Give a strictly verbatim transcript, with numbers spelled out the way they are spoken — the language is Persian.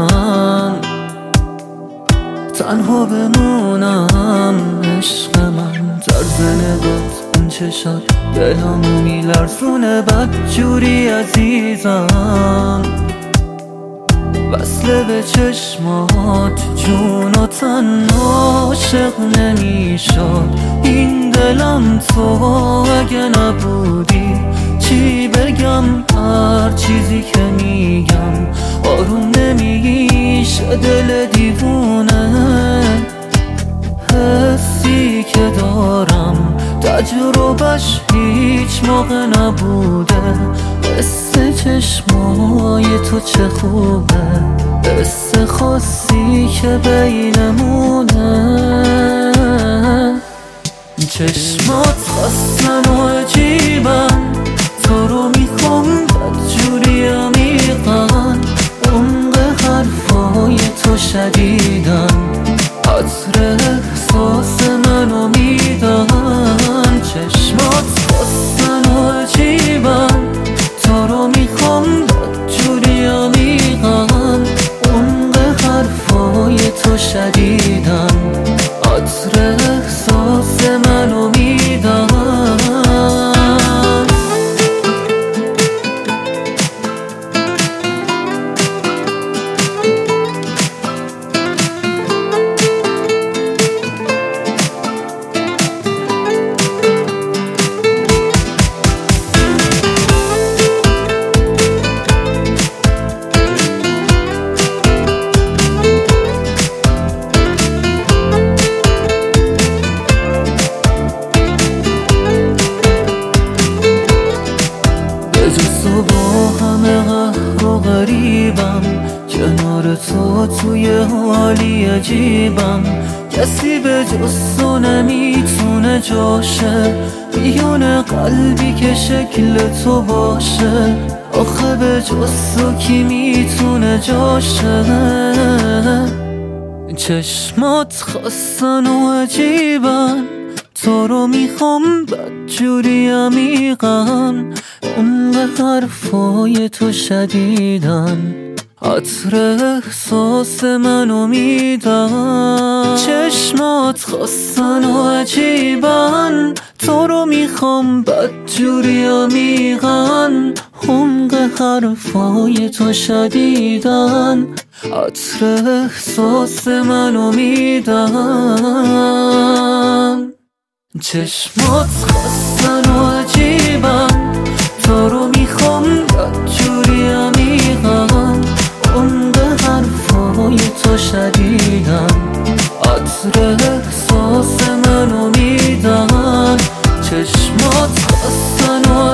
بمونم، تنها بمونم. عشق من طرز نگات، اون چشات دلمو میلرزونه بدجوری عزیزم. وصله به چشمات جون و تن عاشق نمیشد این دلم. تو اگه نبودی چی بگم؟ هر چیزی که میگم آروم نمیشه دل دیوونه. حسی که دارم تجربهش هیچ موقع نبوده. قصه چشمای تو چه خوبه، قصه خاصی که بینمونه. چشمات خواستن و عجیبن، تو رو میخوام بدجوری عمیقن. عمق حرفای تو شدیدن، عطر احساس منو میدن. چشمات خواستن و عجیبن، تو رو میخوام بدجوری عمیقن. عمق حرفای تو شدیدن، عطر احساس منو میدن. با همه قهر و غریبم، کنار تو توی حالی عجیبم. کسی به جز تو نمیتونه جاشه بیونه قلبی که شکل تو باشه. آخه به جز تو کی میتونه جاشه؟ چشمات خواستن و عجیبن، تو رو میخوام بدجوری عمیقن. عمق حرفای تو شدیدن، عطر احساس منو میدن. چشمات خواستن و عجیبن، تو رو میخوام بدجوری عمیقن. عمق حرفای تو شدیدن، عطر احساس منو میدن. چشمات خواستن و عجیبن، تو رو میخوام بدجوری عمیقن. عمق حرفای تو شدیدن، عطر احساس منو میدن. چشمات خواستن و